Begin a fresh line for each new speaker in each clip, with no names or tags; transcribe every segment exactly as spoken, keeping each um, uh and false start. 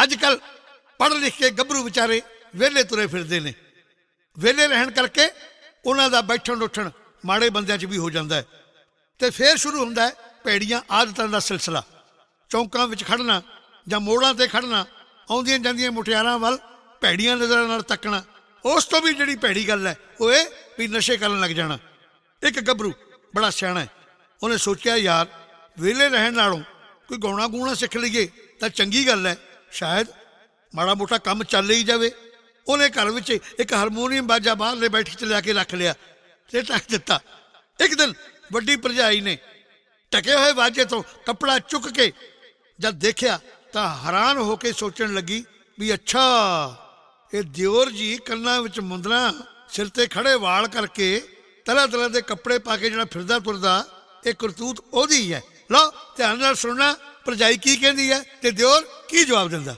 अज कल पढ़ लिख के गभरू विचारे वेले तुरे फिरदे ने। वेले रहन करके उन्हां दा बैठण उठण माड़े बंदियां च भी हो जाता है। तो फिर शुरू हुंदा है भैड़ियां आदतां दा सिलसिला। चौंकां विच खड़ना जां मोड़ां ते खड़ना, आउंदियां जांदियां मुटियारां वल भैड़ियां नज़रां नाल तकना। उस तो भी जिहड़ी भैड़ी गल है वो ये भी नशे करन लग जाना। एक गभरू बड़ा सियाणा है, उन्हें सोचा यार वेले रहन नालों कोई गाउणा गूणा सीख लईए तां चंगी गल है, शायद माड़ा मोटा काम चल ही जाए। उन्हें घर में एक हारमोनीयम बाजा बाहरले बैठक च लिया रख लिया ते ढक दिता। एक दिन वड्डी भरजाई ने ढके हुए बाजे तो कपड़ा चुक के जब देखा तो हैरान होके सोचन लगी भी अच्छा ये दियोर जी कन्ना विच मुंदरा सिर ते खड़े वाल करके तरह तरह के कपड़े पा के जो फिरदा तुरदा ये करतूत ओदी है। लो ध्यान नाल सुनना भरजाई की कहती है ते दियोर की जवाब दिंदा।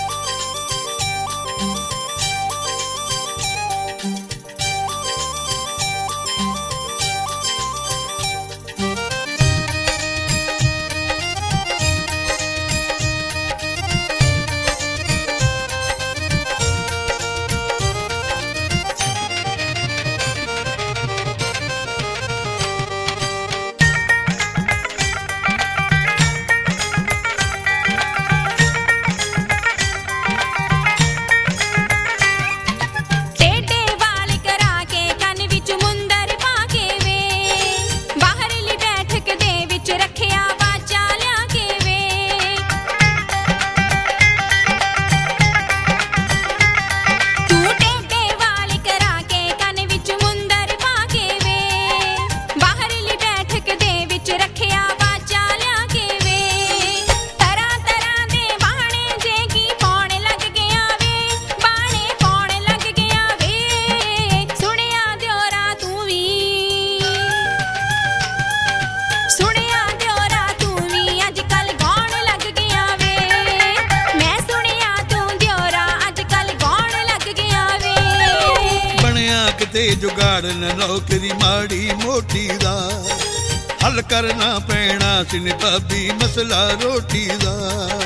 जुगाड़ न नौकरी माड़ी मोटी दा हल करना पैना सिन भाभी मसला रोटी दा।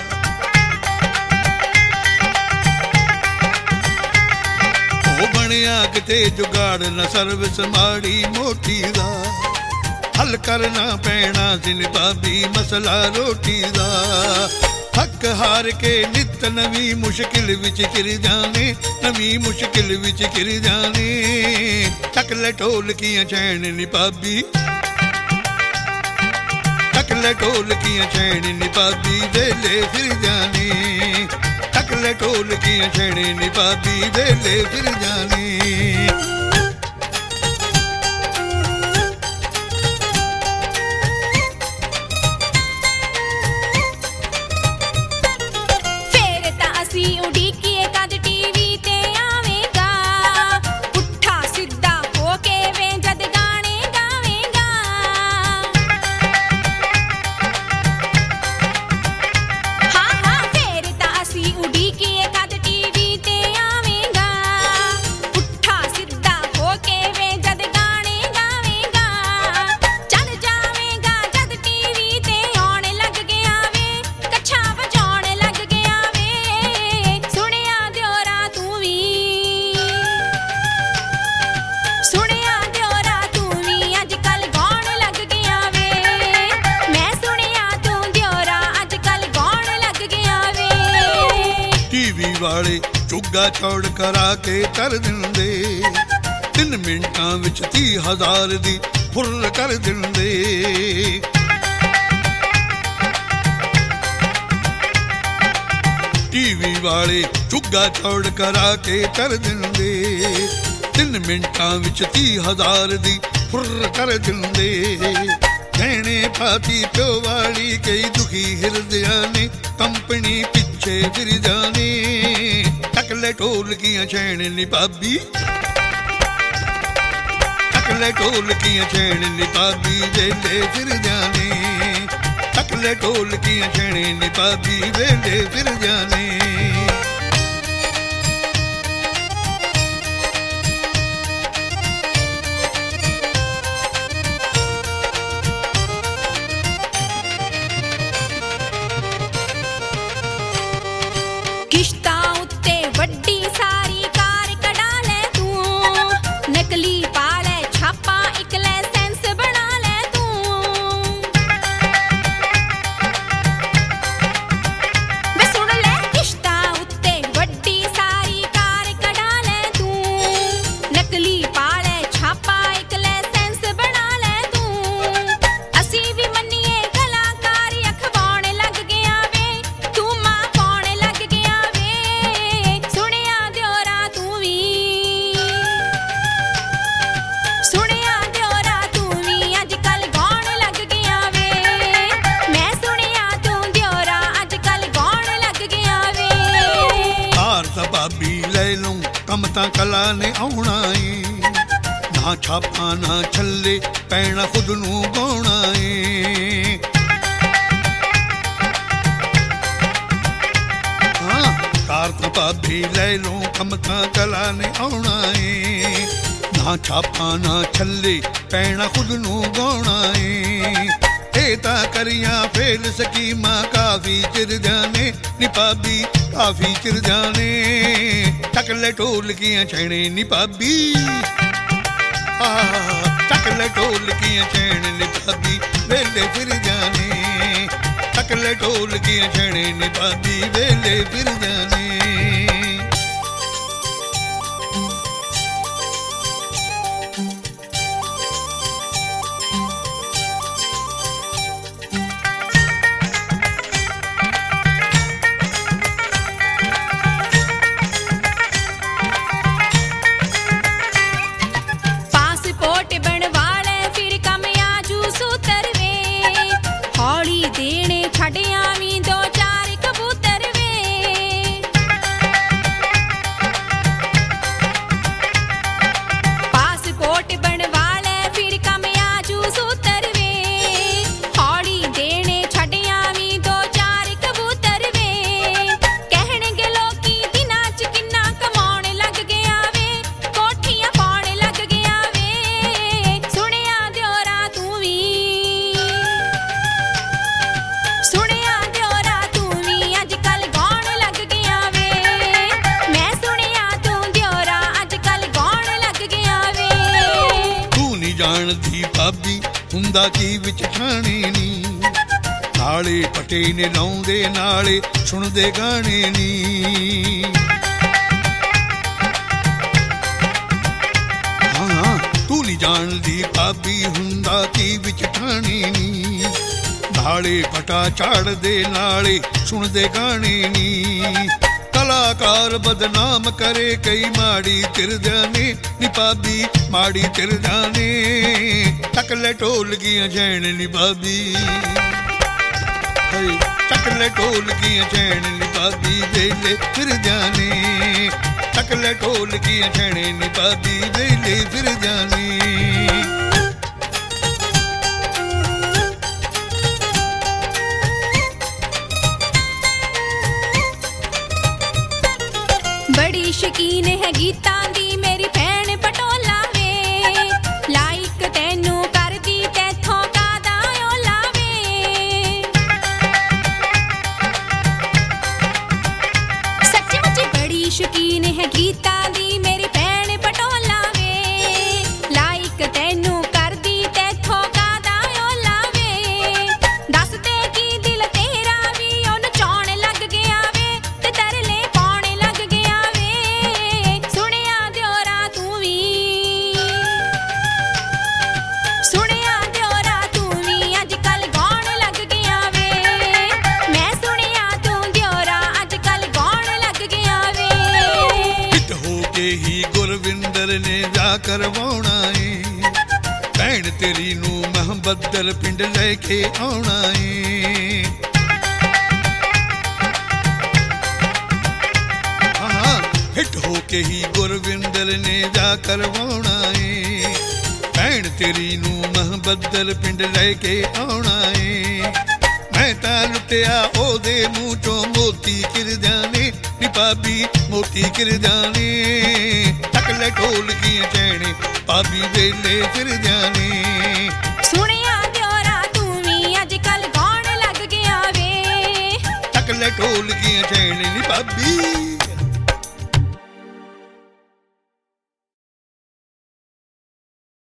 ओ बनिया किते जुगाड़ न सर्विस माड़ी मोटी दा हल करना पैना सिन भाभी मसला रोटी दा। थक हार के नित नवी मुश्किल विच घिर जाने नवी मुश्किल विच घिर जाने। टकले ढोलकियां छैन नी भाभी टकले ढोलकियां छैन नी भाभी वेले फिर जाने। टकले ढोलकियां छैन नी भाभी वेले फिर जाने। चुग्गा चौड़ करा के कर दिंदे तीन मिनटां विच ती हजार दी फुर कर दिंदे। टीवी वाले चुग्गा चौड़ करा के कर दिंदे तीन मिनटां विच ती हजार दी फुर कर दिंदे। कहने पाती प्यो वाली कई दुखी हिरदियां ने कंपनी पिछे फिर जाने। टकले ढोलकियां छैन नी भाभी टकले ढोलकियां छैन नी भाभी वेले फिर जाने। टकले ढोलकियां छैन नी भाभी वेले फिर जाने। ਕੰਮ ਤਾਂ ਕਲਾ ਨੇ ਆਉਣਾ ਏ। ਨਾ ਛਾਪਾਂ ਨਾ ਛੱਲੇ ਪੈਣਾ ਖੁਦ ਨੂੰ ਗਾਉਣਾ ਏ। ਹਾਂ ਕਾਰ ਤਾਂ ਭਾਬੀ ਲੈ ਲਓ ਕੰਮ ਤਾਂ ਕਲਾ ਨੇ ਆਉਣਾ ਏ। ਨਾ ਛਾਪਾਂ ਨਾ ਛੱਲੇ ਪੈਣਾ ਖੁਦ ਨੂੰ ਗਾਉਣਾ ਏ। ਇਹ ਤਾਂ ਕਰੀਆਂ ਫੇਲ ਸਕੀਮਾਂ ਕਾਫੀ ਚਿਰ ਜਾਣੇ ਨੀ ਭਾਬੀ ਕਾਫੀ ਚਿਰ ਜਾਣੇ। ਟਕਲੇ ਢੋਲਕੀਆਂ ਛੈਣੇ ਨੀ ਭਾਬੀ ਟਕਲੇ ਢੋਲਕੀਆਂ ਛੈਣੇ ਨੀ ਭਾਬੀ ਵੇਲੇ ਫਿਰ ਜਾਣੇ। ਟਕਲੇ ਢੋਲਕੀਆਂ ਛੈਣੇ ਨੀ ਭਾਬੀ ਵੇਲੇ ਫਿਰ ਜਾਣੇ। ਜਾਣਦੀ ਭਾਬੀ ਹੁੰਦਾ ਕੀ ਵਿੱਚ ਠਾਣੇ ਨੀ। ਨਾਲੇ ਪਟੇ ਨੇ ਲਾਉਂਦੇ ਨਾਲੇ ਸੁਣਦੇ ਗਾਣੇ ਨੀ। ਹਾਂ ਤੂੰ ਨਹੀਂ ਜਾਣਦੀ ਭਾਬੀ ਹੁੰਦਾ ਕੀ ਵਿੱਚ ਠਾਣੇ ਨੀ। ਨਾਲੇ ਪਟਾ ਝਾੜਦੇ ਨਾਲੇ ਸੁਣਦੇ ਗਾਣੇ ਨੀ। ਕਲਾਕਾਰ ਬਦਨਾਮ ਕਰੇ ਕਈ ਮਾੜੀ ਤਿਰਦਿਆਂ ਨੇ ਨੀ ਭਾਬੀ ਮਾੜੀ ਤਿਰਦਿਆਂ ਨੇ। ਟਕਲੇ ਢੋਲਕੀਆਂ ਛੈਣ ਨੀ ਭਾਬੀ ਟਕਲੇ ਢੋਲਕੀਆਂ ਛੈਣ ਨੀ ਭਾਬੀ ਵੇਲੇ ਫਿਰ ਜਾਣੇ। ਟਕਲੇ ਢੋਲਕੀਆਂ ਛੈਣੇ ਨੀ ਭਾਬੀ ਵੇਲੇ ਫਿਰ ਜਾਣੇ।
बड़ी शकीन है गीतां दी मेरी भैन पटोला वे। लाइक तैनू कर दी तैथों कादा ओला वे। सच्ची मुच्ची बड़ी शकीन है गीतां दी मेरी भैन पटोला वे। लाइक तैनू कर दी तैथों कादा ओला वे। दस ते की दिल तेरा भी ओन चाण लग गया वे ते तरले पाने लग गया।
ਗੁਰਵਿੰਦਰ ਨੇ ਵਿਆਹ ਕਰਵਾਉਣਾ ਏ। ਭੈਣ ਤੇਰੀ ਨੂੰ ਮਹੰਬਦਲ ਪਿੰਡ ਲੈ ਕੇ ਆਉਣਾ ਏ। ਹਾਂ ਹਿੱਟ ਹੋ ਕੇ ਹੀ ਗੁਰਵਿੰਦਰ ਨੇ ਵਿਆਹ ਕਰਵਾਉਣਾ ਏ। ਭੈਣ ਤੇਰੀ ਨੂੰ ਮਹੰਬਦਲ ਪਿੰਡ ਲੈ ਕੇ ਆਉਣਾ ਏ। ਮੈਂ ਤਾਂ ਲੁੱਟਿਆ ਉਹਦੇ ਮੂੰਹ ਚੋਂ ਮੋਤੀ ਕਿਰਦਿਆਂ ਨੇ ਨੀ ਭਾਬੀ ਮੋਤੀ ਕਿਰਦਿਆਂ ਨੇ। ਟਕਲੇ ਢੋਲਕੀਆਂ ਛੈਣੇ ਭਾਬੀ ਵੇਲੇ ਫਿਰ ਜਾਣੇ।
ਸੁਣਿਆ ਦਿਓਰਾ ਤੂੰ ਵੀ ਅੱਜ ਕੱਲ ਗਾਉਣ ਲੱਗ ਗਿਆ ਵੇ।
ਟਕਲੇ ਢੋਲਕੀਆਂ ਛੈਣੇ ਨੀ ਭਾਬੀ